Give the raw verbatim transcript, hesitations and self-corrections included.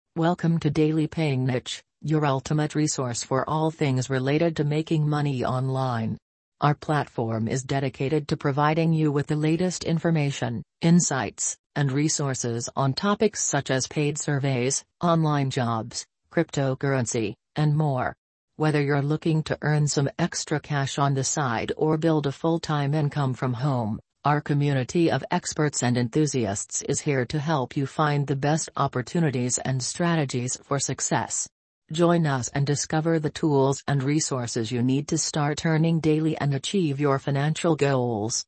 Welcome to Daily Paying Niche, your ultimate resource for all things related to making money online. Our platform is dedicated to providing you with the latest information, insights, and resources on topics such as paid surveys, online jobs, cryptocurrency, and more. Whether you're looking to earn some extra cash on the side or build a full-time income from home, our community of experts and enthusiasts is here to help you find the best opportunities and strategies for success. Join us and discover the tools and resources you need to start earning daily and achieve your financial goals.